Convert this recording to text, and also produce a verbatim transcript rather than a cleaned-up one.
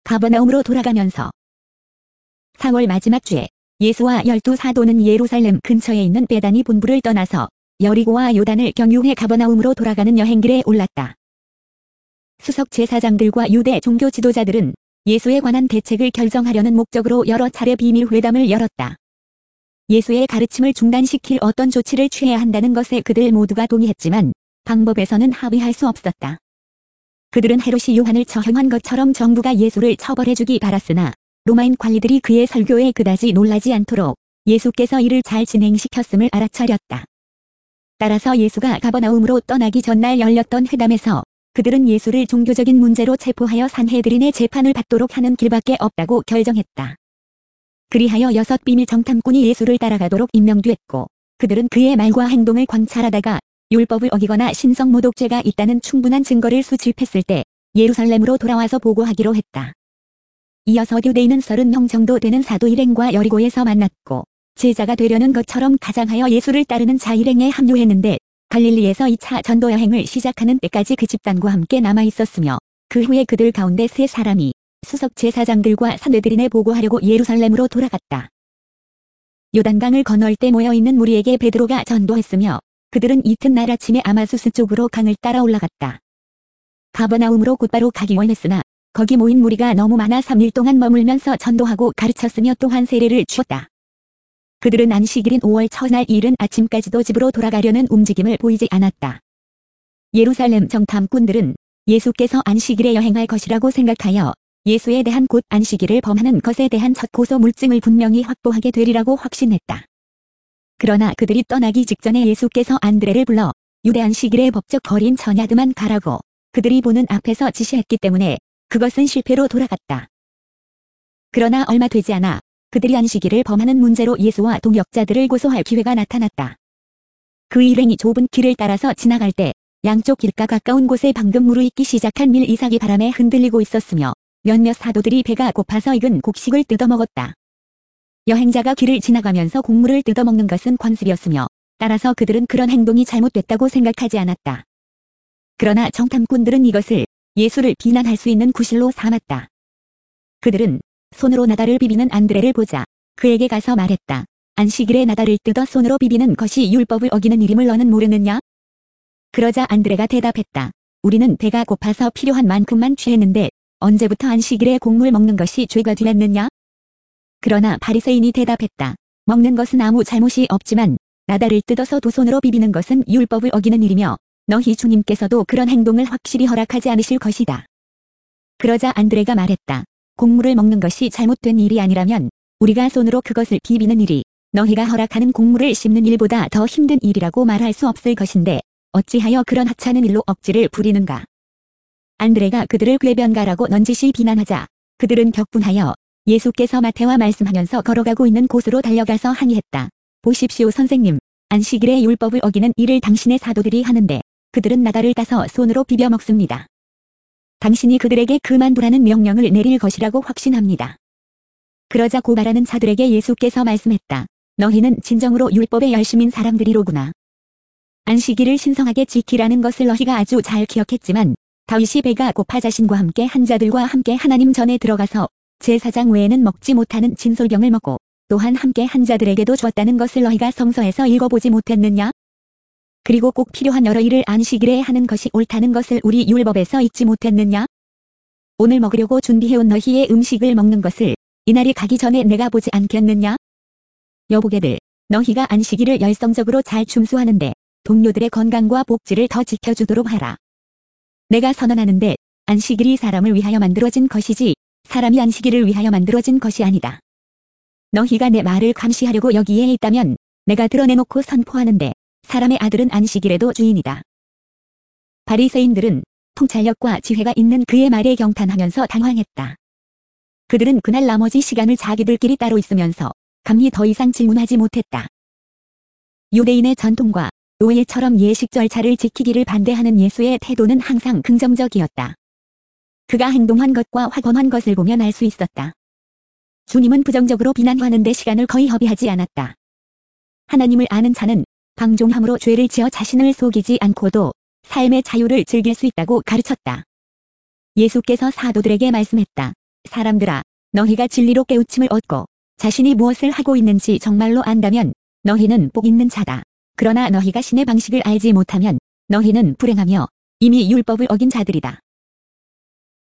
가버나움으로 돌아가면서 사월 마지막 주에 예수와 열두 사도는 예루살렘 근처에 있는 베다니 본부를 떠나서 여리고와 요단을 경유해 가버나움으로 돌아가는 여행길에 올랐다. 수석 제사장들과 유대 종교 지도자들은 예수에 관한 대책을 결정하려는 목적으로 여러 차례 비밀 회담을 열었다. 예수의 가르침을 중단시킬 어떤 조치를 취해야 한다는 것에 그들 모두가 동의했지만 방법에서는 합의할 수 없었다. 그들은 헤롯이 요한을 처형한 것처럼 정부가 예수를 처벌해주기 바랐으나 로마인 관리들이 그의 설교에 그다지 놀라지 않도록 예수께서 이를 잘 진행시켰음을 알아차렸다. 따라서 예수가 가버나움으로 떠나기 전날 열렸던 회담에서 그들은 예수를 종교적인 문제로 체포하여 산헤드린의 재판을 받도록 하는 길밖에 없다고 결정했다. 그리하여 여섯 비밀 정탐꾼이 예수를 따라가도록 임명됐고 그들은 그의 말과 행동을 관찰하다가 율법을 어기거나 신성 모독죄가 있다는 충분한 증거를 수집했을 때 예루살렘으로 돌아와서 보고하기로 했다. 이어서 유대인은 서른 명 정도 되는 사도 일행과 여리고에서 만났고 제자가 되려는 것처럼 가장하여 예수를 따르는 자 일행에 합류했는데 갈릴리에서 이 차 전도 여행을 시작하는 때까지 그 집단과 함께 남아 있었으며 그 후에 그들 가운데 세 사람이 수석 제사장들과 산헤드린에 보고하려고 예루살렘으로 돌아갔다. 요단강을 건널 때 모여있는 무리에게 베드로가 전도했으며 그들은 이튿날 아침에 아마수스 쪽으로 강을 따라 올라갔다. 가버나움으로 곧바로 가기 원했으나 거기 모인 무리가 너무 많아 삼 일 동안 머물면서 전도하고 가르쳤으며 또한 세례를 주었다. 그들은 안식일인 오월 첫날 이른 아침까지도 집으로 돌아가려는 움직임을 보이지 않았다. 예루살렘 정탐꾼들은 예수께서 안식일에 여행할 것이라고 생각하여 예수에 대한 곧 안식일을 범하는 것에 대한 첫 고소 물증을 분명히 확보하게 되리라고 확신했다. 그러나 그들이 떠나기 직전에 예수께서 안드레를 불러 유대 안식일의 법적 거리인 처냐드만 가라고 그들이 보는 앞에서 지시했기 때문에 그것은 실패로 돌아갔다. 그러나 얼마 되지 않아 그들이 안식일을 범하는 문제로 예수와 동역자들을 고소할 기회가 나타났다. 그 일행이 좁은 길을 따라서 지나갈 때 양쪽 길가 가까운 곳에 방금 무르익기 시작한 밀 이삭이 바람에 흔들리고 있었으며 몇몇 사도들이 배가 고파서 익은 곡식을 뜯어먹었다. 여행자가 길을 지나가면서 곡물을 뜯어먹는 것은 관습이었으며 따라서 그들은 그런 행동이 잘못됐다고 생각하지 않았다. 그러나 정탐꾼들은 이것을 예수를 비난할 수 있는 구실로 삼았다. 그들은 손으로 나달을 비비는 안드레를 보자 그에게 가서 말했다. 안식일에 나달을 뜯어 손으로 비비는 것이 율법을 어기는 일임을 너는 모르느냐? 그러자 안드레가 대답했다. 우리는 배가 고파서 필요한 만큼만 취했는데 언제부터 안식일에 곡물 먹는 것이 죄가 되었느냐? 그러나 바리새인이 대답했다. 먹는 것은 아무 잘못이 없지만 나달을 뜯어서 두 손으로 비비는 것은 율법을 어기는 일이며 너희 주님께서도 그런 행동을 확실히 허락하지 않으실 것이다. 그러자 안드레가 말했다. 곡물을 먹는 것이 잘못된 일이 아니라면 우리가 손으로 그것을 비비는 일이 너희가 허락하는 곡물을 씹는 일보다 더 힘든 일이라고 말할 수 없을 것인데 어찌하여 그런 하찮은 일로 억지를 부리는가. 안드레가 그들을 궤변가라고 넌지시 비난하자 그들은 격분하여 예수께서 마태와 말씀하면서 걸어가고 있는 곳으로 달려가서 항의했다. 보십시오 선생님, 안식일의 율법을 어기는 일을 당신의 사도들이 하는데 그들은 나달을 따서 손으로 비벼 먹습니다. 당신이 그들에게 그만두라는 명령을 내릴 것이라고 확신합니다. 그러자 고발하는 자들에게 예수께서 말씀했다. 너희는 진정으로 율법에 열심인 사람들이로구나. 안식일을 신성하게 지키라는 것을 너희가 아주 잘 기억했지만 다윗이 배가 고파 자신과 함께 한 자들과 함께 하나님 전에 들어가서 제사장 외에는 먹지 못하는 진솔병을 먹고 또한 함께 한 자들에게도 줬다는 것을 너희가 성서에서 읽어보지 못했느냐? 그리고 꼭 필요한 여러 일을 안식일에 하는 것이 옳다는 것을 우리 율법에서 읽지 못했느냐? 오늘 먹으려고 준비해온 너희의 음식을 먹는 것을 이날이 가기 전에 내가 보지 않겠느냐? 여보게들, 너희가 안식일을 열성적으로 잘 준수하는데 동료들의 건강과 복지를 더 지켜주도록 하라. 내가 선언하는데 안식일이 사람을 위하여 만들어진 것이지 사람이 안식일을 위하여 만들어진 것이 아니다. 너희가 내 말을 감시하려고 여기에 있다면 내가 드러내놓고 선포하는데 사람의 아들은 안식일에도 주인이다. 바리새인들은 통찰력과 지혜가 있는 그의 말에 경탄하면서 당황했다. 그들은 그날 나머지 시간을 자기들끼리 따로 있으면서 감히 더 이상 질문하지 못했다. 유대인의 전통과 노예처럼 예식 절차를 지키기를 반대하는 예수의 태도는 항상 긍정적이었다. 그가 행동한 것과 확언한 것을 보면 알 수 있었다. 주님은 부정적으로 비난하는데 시간을 거의 허비하지 않았다. 하나님을 아는 자는 방종함으로 죄를 지어 자신을 속이지 않고도 삶의 자유를 즐길 수 있다고 가르쳤다. 예수께서 사도들에게 말씀했다. 사람들아, 너희가 진리로 깨우침을 얻고 자신이 무엇을 하고 있는지 정말로 안다면 너희는 복 있는 자다. 그러나 너희가 신의 방식을 알지 못하면 너희는 불행하며 이미 율법을 어긴 자들이다.